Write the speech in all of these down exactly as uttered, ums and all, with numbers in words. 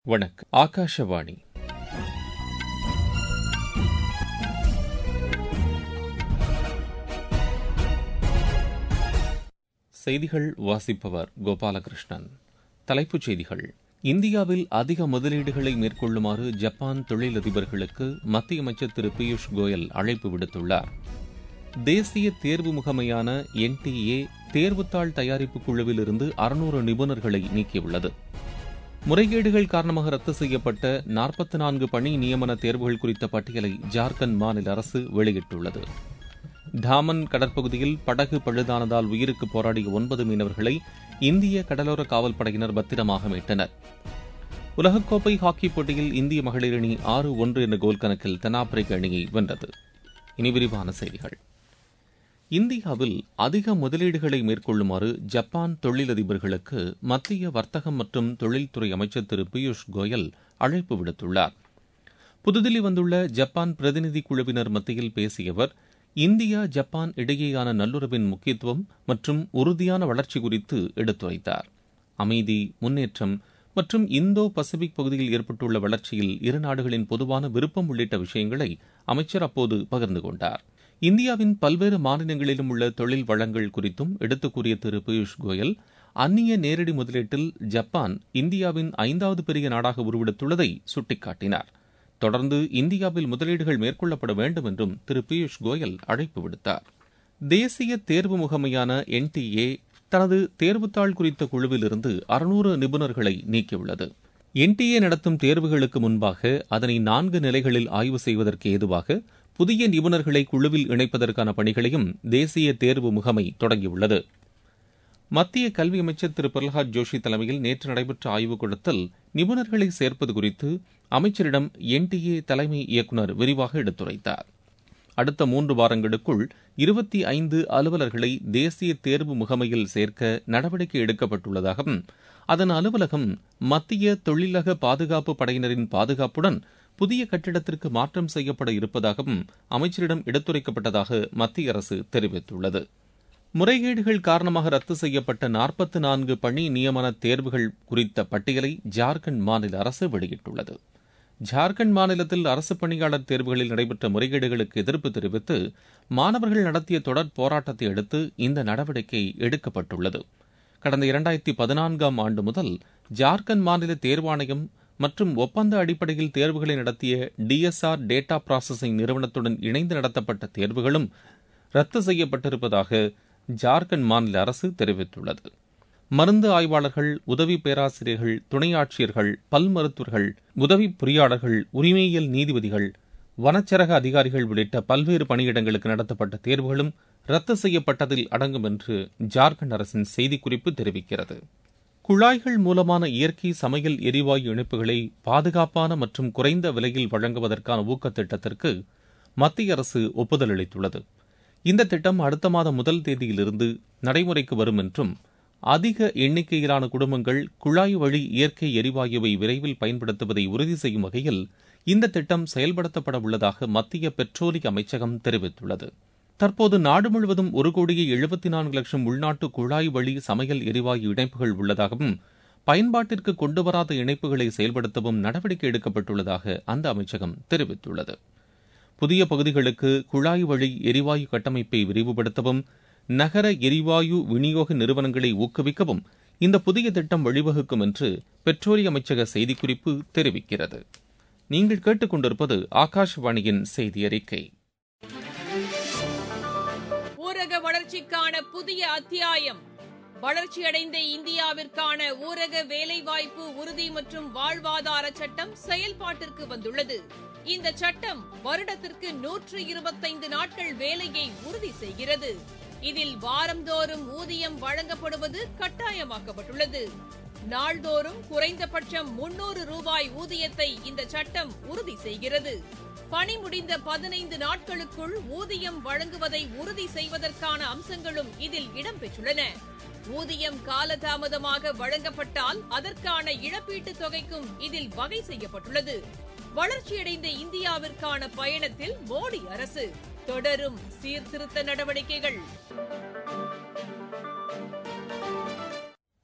வணக்கம். ஆகாஷவாணி. செய்திகள் வாசிப்பவர் கோபாலகிருஷ்ணன். தலைப்புச் செய்திகள். இந்தியாவில் அதிக முதலீடுகளை மேற்கொள்ளுமாறு ஜப்பான் தொழிலதிபர்களுக்கு மத்திய அமைச்சர் திரு பியூஷ் கோயல் அழைப்பு விடுத்துள்ளார். தேசிய தேர்வு முகமையான என் டி ஏ தேர்வுத்தாள் தயாரிப்பு குழுவில் இருந்து அறுநூறு நிபுணர்களை நீக்கியுள்ளது. முறைகேடுகள் காரணமாக ரத்து செய்யப்பட்ட நாற்பத்தி நான்கு பணி நியமன தேர்வுகள் குறித்த பட்டியலை ஜார்க்கண்ட் மாநில அரசு வெளியிட்டுள்ளது. டாமன் கடற்பகுதியில் படகு பழுதானதால் உயிருக்கு போராடிய ஒன்பது மீனவர்களை இந்திய கடலோர காவல்படையினர் பத்திரமாக மீட்டனர். உலகக்கோப்பை ஹாக்கி போட்டியில் இந்திய மகளிர் அணி ஆறு ஒன்று என்ற கோல் கணக்கில் தென்னாப்பிரிக்க அணியை வென்றது. இனி விரிவான செய்திகள். இந்தியாவில் அதிக முதலீடுகளை மேற்கொள்ளுமாறு ஜப்பான் தொழிலதிபர்களுக்கு மத்திய வர்த்தகம் மற்றும் தொழில்துறை அமைச்சர் திரு பியூஷ் கோயல் அழைப்பு விடுத்துள்ளார். புதுதில்லி வந்துள்ள ஜப்பான் பிரதிநிதி குழுவினர் மத்தியில் பேசிய அவர், இந்தியா ஜப்பான் இடையேயான நல்லுறவின் முக்கியத்துவம் மற்றும் உறுதியான வளர்ச்சி குறித்து எடுத்துரைத்தார். அமைதி, முன்னேற்றம் மற்றும் இந்தோ பசிபிக் பகுதியில் ஏற்பட்டுள்ள வளர்ச்சியில் இரு நாடுகளின் பொதுவான விருப்பம் உள்ளிட்ட விஷயங்களை அமைச்சர் அப்போது பகிர்ந்து கொண்டார். இந்தியாவின் பல்வேறு மாநிலங்களிலும் உள்ள தொழில் வளங்கள் குறித்தும் எடுத்துக் கூறிய திரு பியூஷ் கோயல், அந்நிய நேரடி முதலீட்டில் ஜப்பான் இந்தியாவின் ஐந்தாவது பெரிய நாடாக உருவெடுத்துள்ளதை சுட்டிக்காட்டினார். தொடர்ந்து இந்தியாவில் முதலீடுகள் மேற்கொள்ளப்பட வேண்டும் என்றும் திரு பியூஷ் கோயல் அழைப்பு விடுத்தார். தேசிய தேர்வு முகமையான என் டி ஏ தனது தேர்வுத்தாள் குறித்த குழுவிலிருந்து அறுநூறு நிபுணர்களை நீக்கியுள்ளது. என் டி ஏ நடத்தும் தேர்வுகளுக்கு முன்பாக அதனை நான்கு நிலைகளில் ஆய்வு செய்வதற்கு ஏதுவாக புதிய நிபுணர்களை குழுவில் இணைப்பதற்கான பணிகளையும் தேசிய தேர்வு முகமை தொடங்கியுள்ளது. மத்திய கல்வி அமைச்சர் திரு பிரல்ஹாத் ஜோஷி தலைமையில் நேற்று நடைபெற்ற ஆய்வுக் கூட்டத்தில் நிபுணர்களை சேர்ப்பது குறித்து அமைச்சரிடம் என் டி ஏ தலைமை இயக்குநர் விரிவாக எடுத்துரைத்தார். அடுத்த மூன்று வாரங்களுக்குள் இருபத்தி ஐந்து அலுவலர்களை தேசிய தேர்வு முகமையில் சேர்க்க நடவடிக்கை எடுக்கப்பட்டுள்ளதாகவும், அதன் அலுவலகம் மத்திய தொழிலக பாதுகாப்பு படையினரின் பாதுகாப்புடன் புதிய கட்டிடத்திற்கு மாற்றம் செய்யப்பட இருப்பதாகவும் அமைச்சரிடம் எடுத்துரைக்கப்பட்டதாக மத்திய அரசு தெரிவித்துள்ளது. முறைகேடுகள் காரணமாக ரத்து செய்யப்பட்ட நாற்பத்தி நான்கு பணி நியமன தேர்வுகள் குறித்த பட்டியலை ஜார்க்கண்ட் மாநில அரசு வெளியிட்டுள்ளது. ஜார்க்கண்ட் மாநிலத்தில் அரசு பணியாளர் தேர்வுகளில் நடைபெற்ற முறைகேடுகளுக்கு எதிர்ப்பு தெரிவித்து மாணவர்கள் நடத்திய தொடர் போராட்டத்தை அடுத்து இந்த நடவடிக்கை எடுக்கப்பட்டுள்ளது. கடந்த இரண்டாயிரத்தி பதினான்காம் ஆண்டு முதல் ஜார்க்கண்ட் மாநில தேர்வாணையம் மற்றும் ஒப்பந்த அடிப்படையில் தேர்வுகளை நடத்திய T S R data processing நிறுவனத்துடன் இணைந்து நடத்தப்பட்ட தேர்வுகளும் ரத்து செய்யப்பட்டிருப்பதாக ஜார்க்கண்ட் மாநில அரசு தெரிவித்துள்ளது. மருந்து ஆய்வாளர்கள், உதவி பேராசிரியர்கள், துணை ஆட்சியர்கள், பல் மருத்துவர்கள், உதவி பொறியாளர்கள், உரிமையியல் நீதிபதிகள், வனச்சரக அதிகாரிகள் உள்ளிட்ட பல்வேறு பணியிடங்களுக்கு நடத்தப்பட்ட தேர்வுகளும் ரத்து செய்யப்பட்டதில் அடங்கும் என்று ஜார்க்கண்ட் அரசின் செய்திக்குறிப்பு தெரிவிக்கிறது. குழாய்கள் மூலமான இயற்கை சமையல் எரிவாயு இணைப்புகளை பாதுகாப்பான மற்றும் குறைந்த விலையில் வழங்குவதற்கான ஊக்கத் திட்டத்திற்கு மத்திய அரசு ஒப்புதல் அளித்துள்ளது. இந்த திட்டம் அடுத்த மாதம் முதல் தேதியிலிருந்து நடைமுறைக்கு வரும் என்றும், அதிக எண்ணிக்கையிலான குடும்பங்கள் குழாய் வழி இயற்கை எரிவாயுவை விரைவில் பயன்படுத்துவதை உறுதி செய்யும் வகையில் இந்த திட்டம் செயல்படுத்தப்பட உள்ளதாக மத்திய பெட்ரோலிய அமைச்சகம் தெரிவித்துள்ளது. தற்போது நாடு முழுவதும் ஒரு கோடியே எழுபத்தி நான்கு லட்சம் உள்நாட்டு குழாய் வழி சமையல் எரிவாயு இணைப்புகள் உள்ளதாகவும், பயன்பாட்டிற்கு கொண்டுவராத இணைப்புகளை செயல்படுத்தவும் நடவடிக்கை எடுக்கப்பட்டுள்ளதாக அந்த அமைச்சகம் தெரிவித்துள்ளது. புதிய பகுதிகளுக்கு குழாய் வழி எரிவாயு கட்டமைப்பை விரிவுபடுத்தவும், நகர எரிவாயு விநியோக நிறுவனங்களை ஊக்குவிக்கவும் இந்த புதிய திட்டம் வழிவகுக்கும் என்று பெட்ரோலிய அமைச்சக செய்திக்குறிப்பு தெரிவிக்கிறது. நீங்கள் கேட்டுக்கொண்டிருப்பது ஆகாஷவாணியின் செய்தி அறிக்கை. ஊரக வளர்ச்சிக்கான புதிய அத்தியாயம். வளர்ச்சியடைந்த இந்தியாவிற்கான ஊரக வேலைவாய்ப்பு உறுதி மற்றும் வாழ்வாதார சட்டம் செயல்பாட்டிற்கு வந்துள்ளது. இந்த சட்டம் வருடத்திற்கு நூற்று இருபத்தைந்து நாட்கள் வேலையை உறுதி செய்கிறது. இதில் வாரந்தோறும் ஊதியம் வழங்கப்படுவது கட்டாயமாக்கப்பட்டுள்ளது. நாள்தோறும் குறைந்தபட்சம் முன்னூறு ரூபாய் ஊதியத்தை இந்த சட்டம் உறுதி செய்கிறது. பணி முடிந்த பதினைந்து நாட்களுக்குள் ஊதியம் வழங்குவதை உறுதி செய்வதற்கான அம்சங்களும் இதில் இடம்பெற்றுள்ளன. ஊதியம் காலதாமதமாக வழங்கப்பட்டால் அதற்கான இழப்பீட்டுத் தொகைக்கும் இதில் வகை செய்யப்பட்டுள்ளது. வளர்ச்சியடைந்த இந்தியாவிற்கான பயணத்தில் மோடி அரசு தொடரும் சீர்திருத்த நடவடிக்கைகள்.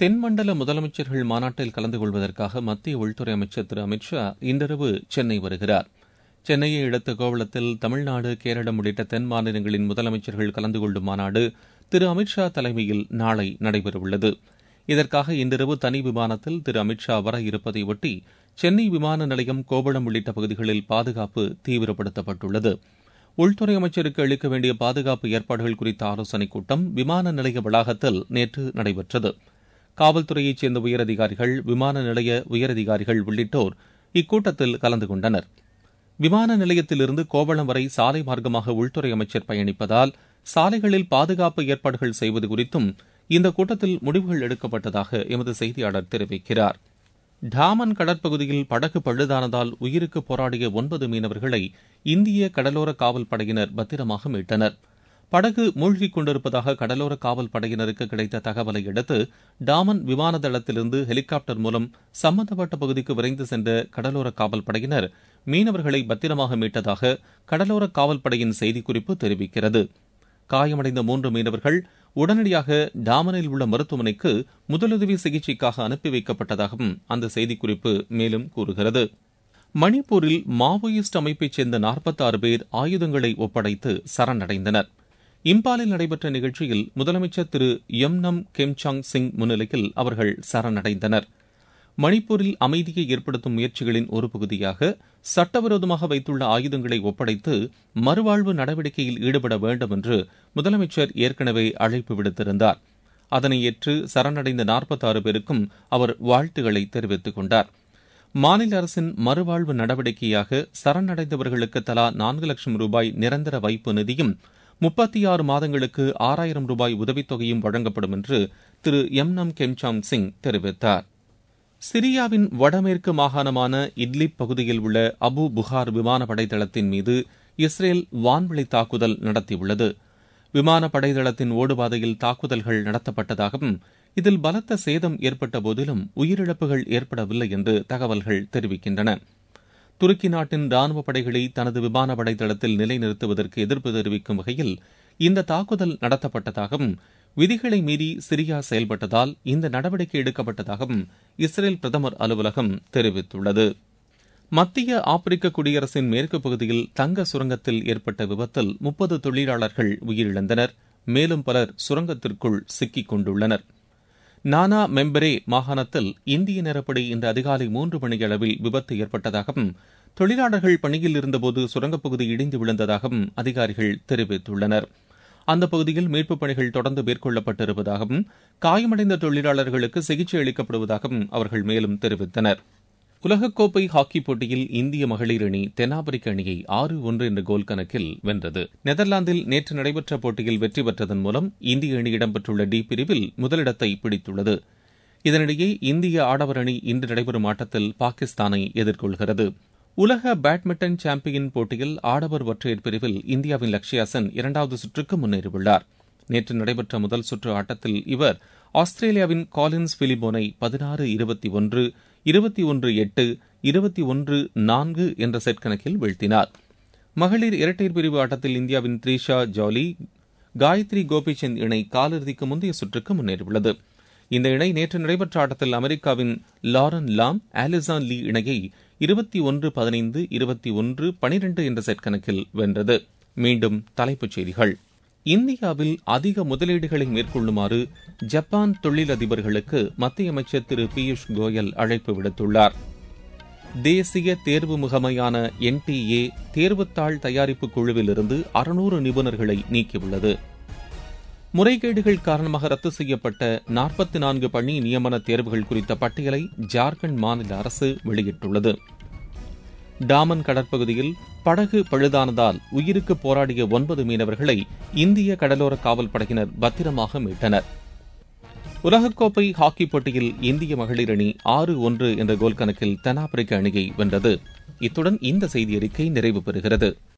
தென்மண்டல முதலமைச்சர்கள் மாநாட்டில் கலந்து கொள்வதற்காக மத்திய உள்துறை அமைச்சர் திரு அமித் ஷா இன்றிரவு சென்னை வருகிறார். சென்னையை அடுத்த கோவளத்தில் தமிழ்நாடு, கேரளம் உள்ளிட்ட தென் மாநிலங்களின் முதலமைச்சர்கள் கலந்து கொள்ளும் மாநாடு திரு அமித் ஷா தலைமையில் நாளை நடைபெறவுள்ளது. இதற்காக இன்றிரவு தனி விமானத்தில் திரு அமித் ஷா வர இருப்பதை ஒட்டி சென்னை விமான நிலையம், கோவளம் உள்ளிட்ட பகுதிகளில் பாதுகாப்பு தீவிரப்படுத்தப்பட்டுள்ளது. உள்துறை அமைச்சருக்கு அளிக்க வேண்டிய பாதுகாப்பு ஏற்பாடுகள் குறித்த ஆலோசனைக் கூட்டம் விமான நிலைய வளாகத்தில் நேற்று நடைபெற்றது. காவல்துறையைச் சேர்ந்த உயரதிகாரிகள், விமான நிலைய உயரதிகாரிகள் உள்ளிட்டோர் இக்கூட்டத்தில் கலந்து கொண்டனர். விமான நிலையத்திலிருந்து கோவளம் வரை சாலை மார்க்கமாக உள்துறை அமைச்சர் பயணிப்பதால் சாலைகளில் பாதுகாப்பு ஏற்பாடுகள் செய்வது குறித்தும் இந்த கூட்டத்தில் முடிவுகள் எடுக்கப்பட்டதாக எமது செய்தியாளர் தெரிவிக்கிறார். டாமன் கடற்பகுதியில் படகு பழுதானதால் உயிருக்கு போராடிய ஒன்பது மீனவர்களை இந்திய கடலோர காவல் படையினர் பத்திரமாக மீட்டனர். படகு மூழ்கிக் கொண்டிருப்பதாக கடலோர காவல் படையினருக்கு கிடைத்த தகவலை அடுத்து டாமன் விமான தளத்திலிருந்து ஹெலிகாப்டர் மூலம் சம்பந்தப்பட்ட பகுதிக்கு விரைந்து சென்ற கடலோர காவல் படையினர் மீனவர்களை பத்திரமாக மீட்டதாக கடலோர காவல் படையின் செய்திக்குறிப்பு தெரிவிக்கிறது. காயமடைந்த மூன்று மீனவர்கள் உடனடியாக டாமனில் உள்ள மருத்துவமனைக்கு முதலுதவி சிகிச்சைக்காக அனுப்பி வைக்கப்பட்டதாகவும் அந்த செய்திக்குறிப்பு மேலும் கூறுகிறது. மணிப்பூரில் மாவோயிஸ்ட் அமைப்பைச் சேர்ந்த நாற்பத்தாறு பேர் ஆயுதங்களை ஒப்படைத்து சரணடைந்தனர். இம்பாலில் நடைபெற்ற நிகழ்ச்சியில் முதலமைச்சர் திரு யம்னம் கெம்சாங் சிங் முன்னிலையில் அவர்கள் சரணடைந்தனர். மணிப்பூரில் அமைதியை ஏற்படுத்தும் முயற்சிகளின் ஒரு பகுதியாக சட்டவிரோதமாக வைத்துள்ள ஆயுதங்களை ஒப்படைத்து மறுவாழ்வு நடவடிக்கையில் ஈடுபட வேண்டும் என்று முதலமைச்சர் ஏற்கனவே அழைப்பு விடுத்திருந்தார். அதனை ஏற்று சரணடைந்த நாற்பத்தாறு பேருக்கும் அவர் வாழ்த்துக்களை தெரிவித்துக் கொண்டார். மாநில அரசின் மறுவாழ்வு நடவடிக்கையாக சரணடைந்தவர்களுக்கு தலா நான்கு லட்சம் ரூபாய் நிரந்தர வைப்பு நிதியும் முப்பத்தி ஆறு மாதங்களுக்கு ஆறாயிரம் ரூபாய் உதவித்தொகையும் வழங்கப்படும் என்று திரு யம்னம் கெம்சாங் சிங் தெரிவித்தார். சிரியாவின் வடமேற்கு மாகாணமான இட்லிப் பகுதியில் உள்ள அபு புகார் விமானப்படை தளத்தின் மீது இஸ்ரேல் வான்வழி தாக்குதல் நடத்தியுள்ளது. விமானப்படை தளத்தின் ஓடுபாதையில் தாக்குதல்கள் நடத்தப்பட்டதாகவும் இதில் பலத்த சேதம் ஏற்பட்ட போதிலும் உயிரிழப்புகள் ஏற்படவில்லை என்று தகவல்கள் தெரிவிக்கின்றன. துருக்கி நாட்டின் ராணுவ படைகளை தனது விமானப்படை தளத்தில் நிலைநிறுத்துவதற்கு எதிர்ப்பு தெரிவிக்கும் வகையில் இந்த தாக்குதல் நடத்தப்பட்டதாகவும் விதிகளை மீறி சிரியா செயல்பட்டதால் இந்த நடவடிக்கை எடுக்கப்பட்டதாகவும் இஸ்ரேல் பிரதமர் அலுவலகம் தெரிவித்துள்ளது. மத்திய ஆப்பிரிக்க குடியரசின் மேற்கு பகுதியில் தங்க சுரங்கத்தில் ஏற்பட்ட விபத்தில் முப்பது தொழிலாளர்கள் உயிரிழந்தனர். மேலும் பலர் சுரங்கத்திற்குள் சிக்கிக் கொண்டுள்ளனர். நானா மெம்பரே மாகாணத்தில் இந்திய நேரப்படி இன்று அதிகாலை மூன்று மணியளவில் விபத்து ஏற்பட்டதாகவும் தொழிலாளர்கள் பணியில் இருந்தபோது சுரங்கப்பகுதி இடிந்து விழுந்ததாகவும் அதிகாரிகள் தெரிவித்துள்ளனர். அந்த பகுதியில் மீட்புப் பணிகள் தொடர்ந்து மேற்கொள்ளப்பட்டிருப்பதாகவும் காயமடைந்த தொழிலாளர்களுக்கு சிகிச்சை அளிக்கப்படுவதாகவும் அவர்கள் மேலும் தெரிவித்தனர். உலகக்கோப்பை ஹாக்கிப் போட்டியில் இந்திய மகளிர் அணி தென்னாப்பிரிக்க அணியை ஆறு ஒன்று என்ற கோல் கணக்கில் வென்றது. நெதர்லாந்தில் நேற்று நடைபெற்ற போட்டியில் வெற்றி பெற்றதன் மூலம் இந்திய அணி இடம்பெற்றுள்ள டி பிரிவில் முதலிடத்தை பிடித்துள்ளது. இதனிடையே இந்திய ஆடவர் அணி இன்று நடைபெறும் ஆட்டத்தில் பாகிஸ்தானை எதிர்கொள்கிறது. உலக பேட்மிண்டன் சாம்பியன் போட்டியில் ஆடவர் ஒற்றையர் பிரிவில் இந்தியாவின் லக்ஷ்யா சென் இரண்டாவது சுற்றுக்கு முன்னேறியுள்ளார். நேற்று நடைபெற்ற முதல் சுற்று ஆட்டத்தில் இவர் ஆஸ்திரேலியாவின் காலின்ஸ் பிலிபோனை பதினாறு இருபத்தி ஒன்று இருபத்தி ஒன்று எட்டு இருபத்தி ஒன்று நான்கு என்ற செட் கணக்கில் வீழ்த்தினார். மகளிர் இரட்டையர் பிரிவு ஆட்டத்தில் இந்தியாவின் த்ரிஷா ஜாலி, காயத்ரி கோபிச்சந்த் இணை காலிறுதிக்கு முந்தைய சுற்றுக்கு முன்னேறியுள்ளது. இந்த இணை நேற்று நடைபெற்ற ஆட்டத்தில் அமெரிக்காவின் லாரன் லாம், ஆலிசான் லீ இணையை இருபத்தி ஒன்று பதினைந்து இருபத்தி ஒன்று பனிரெண்டு என்ற செட் கணக்கில் வென்றது. மீண்டும் தலைப்புச் செய்திகள். இந்தியாவில் அதிக முதலீடுகளை மேற்கொள்ளுமாறு ஜப்பான் தொழிலதிபர்களுக்கு மத்திய அமைச்சர் திரு பியூஷ் கோயல் அழைப்பு விடுத்துள்ளார். தேசிய தேர்வு முகமையான என் டி ஏ தேர்வுத்தாள் தயாரிப்பு குழுவிலிருந்து அறுநூறு நிபுணர்களை நீக்கியுள்ளது. முறைகேடுகள் காரணமாக ரத்து செய்யப்பட்ட நாற்பத்தி நான்கு பணி நியமன தேர்வுகள் குறித்த பட்டியலை ஜார்க்கண்ட் மாநில அரசு வெளியிட்டுள்ளது. டாமன் கடற்பகுதியில் படகு பழுதானதால் உயிருக்கு போராடிய ஒன்பது மீனவர்களை இந்திய கடலோர காவல் படையினர் பத்திரமாக மீட்டனர். உலகக்கோப்பை ஹாக்கிப் போட்டியில் இந்திய மகளிர் அணி ஆறு ஒன்று என்ற கோல் கணக்கில் தென்னாப்பிரிக்க அணியை வென்றது. இத்துடன் இந்த செய்தி அறிக்கை நிறைவு பெறுகிறது.